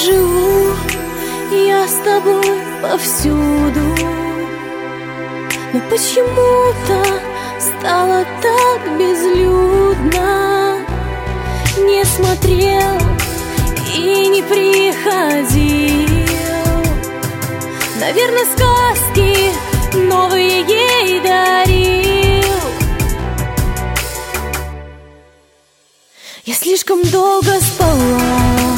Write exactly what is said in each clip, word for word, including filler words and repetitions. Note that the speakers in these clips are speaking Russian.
живу я с тобой повсюду, но почему-то стало так безлюдно. Не смотрел и не приходил, наверное, сказки новые ей дарил. Я слишком долго спала,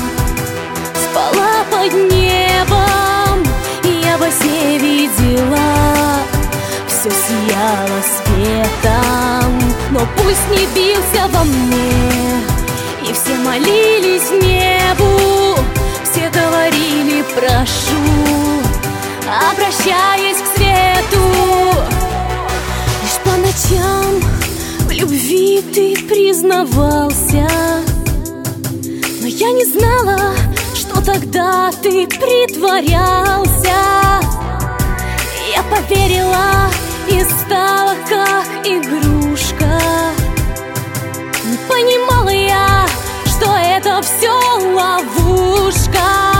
спала под небом, и я во сне видела, все сияло светом. Но пусть не бился во мне, и все молились небу, все говорили прошу, обращаясь к свету. Лишь по ночам в любви ты признавался, но я не знала, что тогда ты притворялся. Я поверила и стала как игрушка. Не понимала я, что это все ловушка.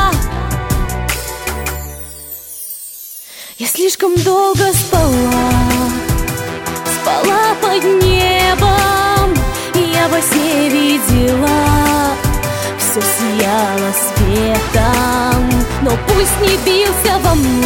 Я слишком долго спала, спала под небом, и я во сне видела, все сияло светом. Но пусть не бился во мне,